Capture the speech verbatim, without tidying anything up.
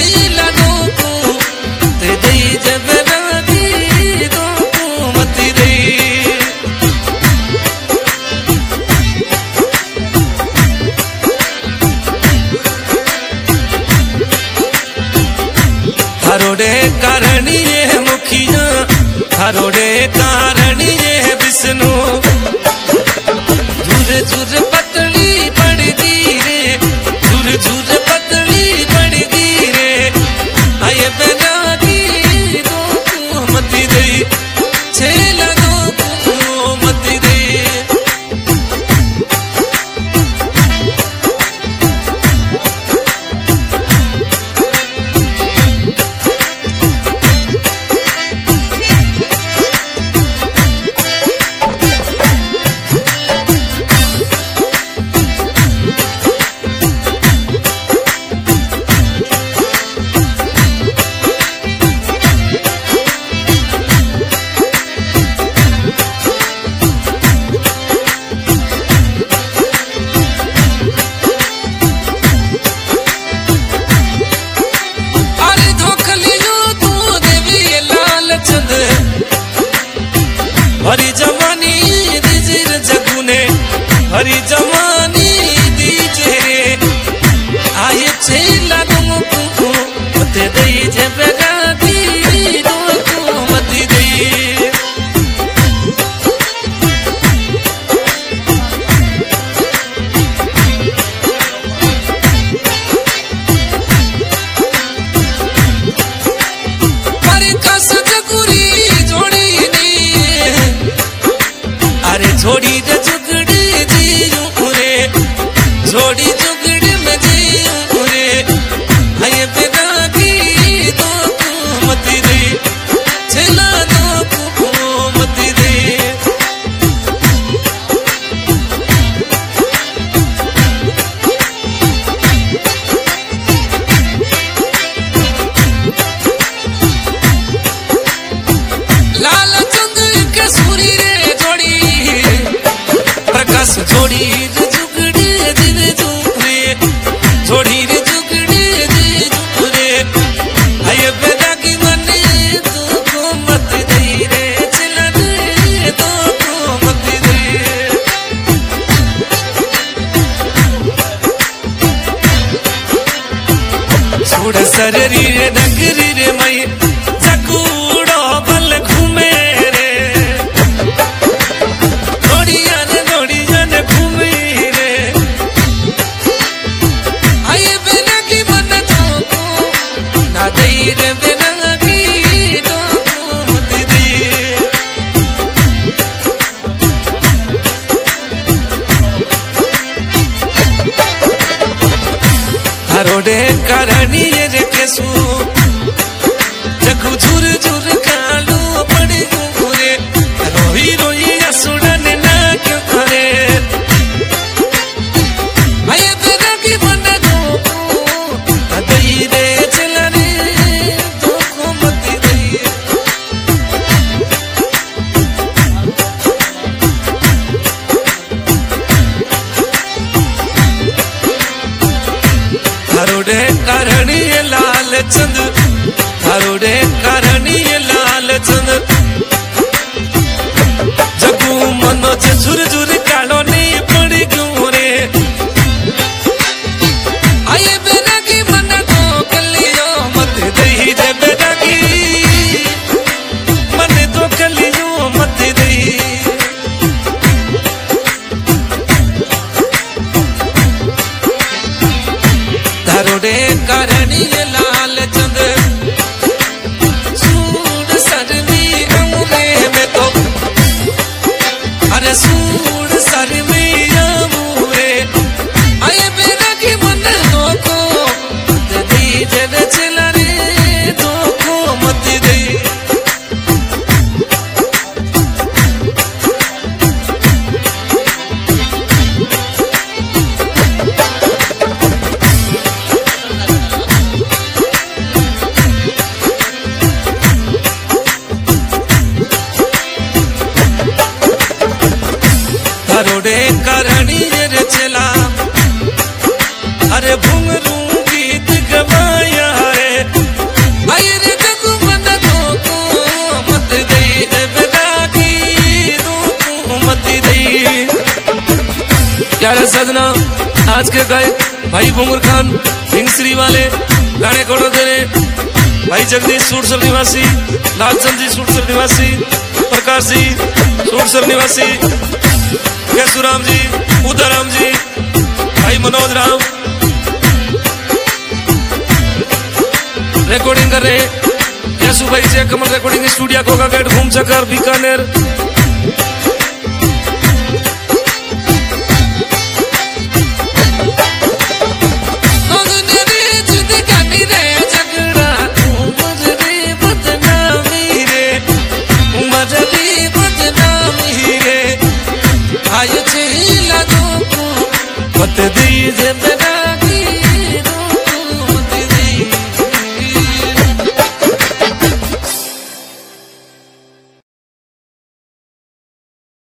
छेला दो को ते दई जब रागी दो को मत दई थारोडे कारण ये मुखिया थारोडे कारण ये विष्णु झुर झुर पतली पड़ती रे झुर झुर पतली पड़ती रे आये बेरागी दो को मत दई छेला दो को मत दई हरी जवानी दीजिर जगुने हरी जवानी दीजे आये छेला दो को मत दई जब रागी दो को मत दई हरी कस जगुरी छोड़ी रे जुगड़ी जीऊं रे छोड़ी जुगड़ी में जीऊं रे आये बेरागी दो को मत दई छेला दो को मत दई लाल चंद के सूरी रे जोड़ी प्रकाश जोड़ी रे जुगड़ी दिल जुगरे जोड़ी रे जुगड़ी दिल जुगरे आये बेरागी मने दो को मत दई रे छेला रे दो को मत दई छोड़ सररी रे नगरी रे मई जगूड़ो बल घूमे रे घोड़िया ने घोड़िया ने घूमे रे आये बेरागी मन दो को ना दई रे बेरागी दो को मत दई थारोडे करणी रे केसु जगू झुर झुर कालू पड़ी घूरे रोही रोही असुड़न ना क्यों करे आये बेरागी मन दो को दई रे छेला रे दो को मत दई थारोडे करणी लाल चंद थारोडे करणी लाल चंद जगू मनोज झुर झुर कालो नहीं पड़ी क्यों रे आये बेरागी मन दो कलियो मत दई रे बेरागी मन दो कलियो मत दई थारोडे करणी लाल चंद प्यारे सजना आज के गायक भाई बुंगर खान हिंगश्री वाले गाने कोड़ो देने भाई जगदीश सूरसर निवासी, लालचंद जी सूरसर निवासी, प्रकाश जी सूरसर निवासी, केशुराम जी, उदयराम जी, भाई मनोज राम रिकॉर्डिंग कर रहे केशु भाई से Kamal recording studio Koka gate घूम चक्कर बीकानेर। बत दीजिए